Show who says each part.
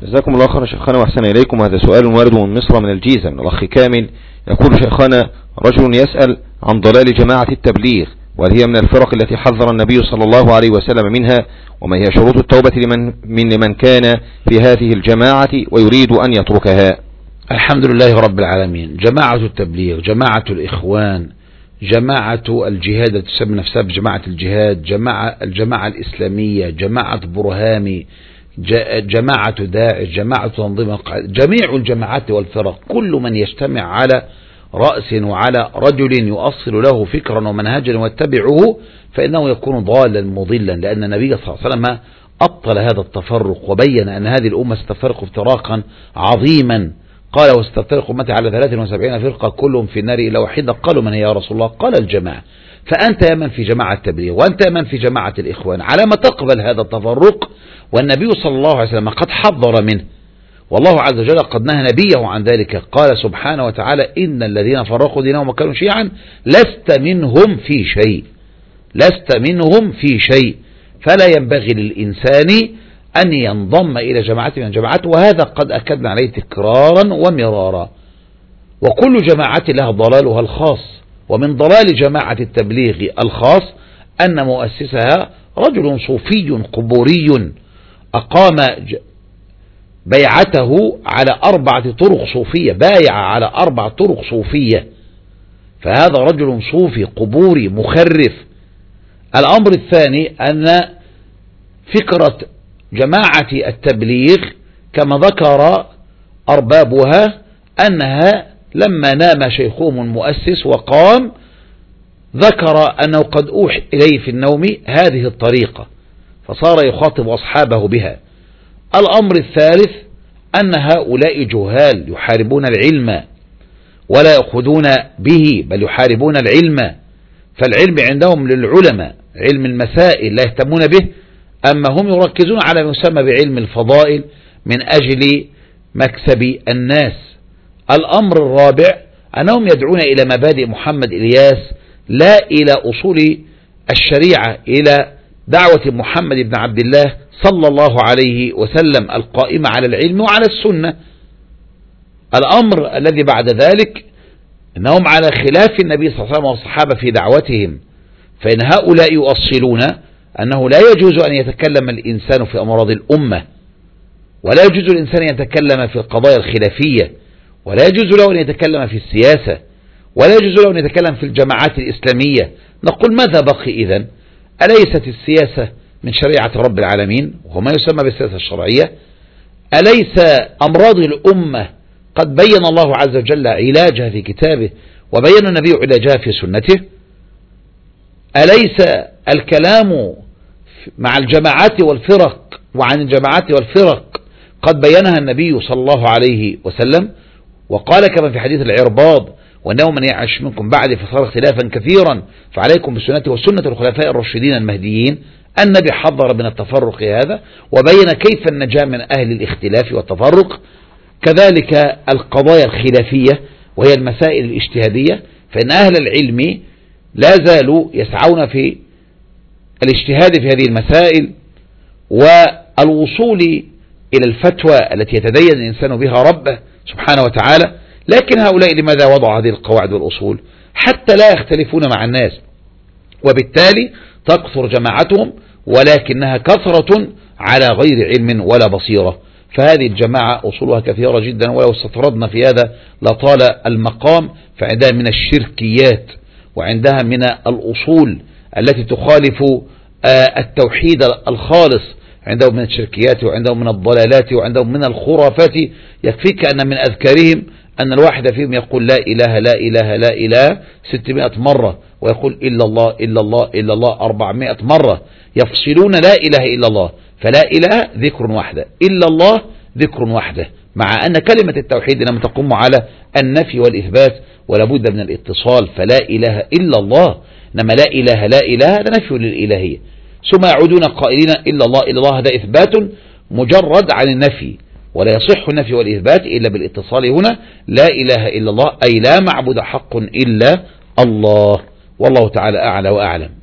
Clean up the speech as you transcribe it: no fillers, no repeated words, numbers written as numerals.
Speaker 1: جزاكم الله خيرا شيخنا وأحسن إليكم. هذا سؤال وارد من مصر من الجيزة من الأخ كامل، يقول شيخنا: رجل يسأل عن ضلال جماعة التبليغ، وهل هي من الفرق التي حذر النبي صلى الله عليه وسلم منها؟ وما هي شروط التوبة لمن كان في هذه الجماعة ويريد أن يتركها؟
Speaker 2: الحمد لله رب العالمين. جماعة التبليغ، جماعة الإخوان، جماعة الجهاد تسمى نفسها بجماعة الجهاد، الجماعة الإسلامية، جماعة برهامي، جماعة داعش، جماعة تنظيم القاعدة، جميع الجماعات والفرق، كل من يجتمع على رأس وعلى رجل يؤصل له فكرا ومنهجا واتبعه فإنه يكون ضالا مضلا، لأن النبي صلى الله عليه وسلم أبطل هذا التفرق وبين أن هذه الأمة ستفترق افتراقا عظيما. قال: وستفترق أمتي على 73 فرقة كلهم في النار إلا واحدة. قالوا: من هي يا رسول الله؟ قال: الجماعة. فأنت يا من في جماعة التبليغ وأنت يا من في جماعة الإخوان على ما تقبل هذا التفرق، والنبي صلى الله عليه وسلم قد حذر منه، والله عز وجل قد نهى نبيه عن ذلك. قال سبحانه وتعالى: إن الذين فرقوا دينهم وكانوا شيعا لست منهم في شيء، لست منهم في شيء. فلا ينبغي للإنسان أن ينضم إلى جماعة من الجماعات، وهذا قد أكدنا عليه تكرارا ومرارا. وكل جماعة لها ضلالها الخاص، ومن ضلال جماعة التبليغ الخاص أن مؤسسها رجل صوفي قبوري أقام بيعته على 4 طرق صوفية، بايع على 4 طرق صوفية، فهذا رجل صوفي قبوري مخرف. الأمر الثاني أن فكرة جماعة التبليغ كما ذكر أربابها أنها لما نام شيخهم المؤسس وقام ذكر أنه قد أوحي إليه في النوم هذه الطريقة، فصار يخاطب أصحابه بها. الأمر الثالث أن هؤلاء جهال يحاربون العلم ولا يأخذون به، بل يحاربون العلم، فالعلم عندهم للعلماء، علم المسائل لا يهتمون به، أما هم يركزون على ما يسمى بعلم الفضائل من أجل مكسب الناس. الأمر الرابع أنهم يدعون إلى مبادئ محمد إلياس لا إلى أصول الشريعة، إلى دعوة محمد بن عبد الله صلى الله عليه وسلم القائمة على العلم وعلى السنة. الأمر الذي بعد ذلك أنهم على خلاف النبي صلى الله عليه وسلم والصحابة في دعوتهم، فإن هؤلاء يؤصلون أنه لا يجوز أن يتكلم الإنسان في أمراض الأمة، ولا يجوز الإنسان أن يتكلم في القضايا الخلافية، ولا يجوز له أن يتكلم في السياسة، ولا يجوز له أن يتكلم في الجماعات الإسلامية. نقول: ماذا بقي إذن؟ أليست السياسة من شريعة رب العالمين وهو ما يسمى بالسياسة الشرعية؟ أليس أمراض الأمة قد بين الله عز وجل علاجها في كتابه وبين النبي علاجها في سنته؟ أليس الكلام مع الجماعات والفرق وعن الجماعات والفرق قد بينها النبي صلى الله عليه وسلم؟ وقال كما في حديث العرباض: وأنه من يعش منكم بعد فصار اختلافا كثيرا فعليكم بسنتي وسنة الخلفاء الراشدين المهديين. النبي حذر من التفرق هذا وبين كيف النجاة من أهل الاختلاف والتفرق. كذلك القضايا الخلافية وهي المسائل الاجتهادية، فإن أهل العلم لا زالوا يسعون في الاجتهاد في هذه المسائل والوصول إلى الفتوى التي يتدين الإنسان بها ربه سبحانه وتعالى. لكن هؤلاء لماذا وضعوا هذه القواعد والأصول؟ حتى لا يختلفون مع الناس، وبالتالي تكثر جماعتهم، ولكنها كثرة على غير علم ولا بصيرة. فهذه الجماعة أصولها كثيرة جدا، ولو استطردنا في هذا لطال المقام. فعندها من الشركيات، وعندها من الأصول التي تخالف التوحيد الخالص، عندهم من الشركيات وعندهم من الضلالات وعندهم من الخرافات. يكفيك أن من أذكارهم أن الواحد فيهم يقول لا إله لا إله لا إله 600 مرة، ويقول إلا الله إلا الله إلا الله 400 مرة. يفصلون لا إله إلا الله، فلا إله ذكر واحدة، إلا الله ذكر واحدة، مع أن كلمة التوحيد لم تقوم على النفي والإثبات ولا بد من الاتصال. فلا إله إلا الله، إنما لا إله لا إله هذا نفي للإلهية، ثم يعودون قائلين إلا الله إلا الله، هذا إثبات مجرد عن النفي، ولا يصح النفي والإثبات إلا بالاتصال. هنا لا إله إلا الله أي لا معبود حق إلا الله، والله تعالى أعلى وأعلم.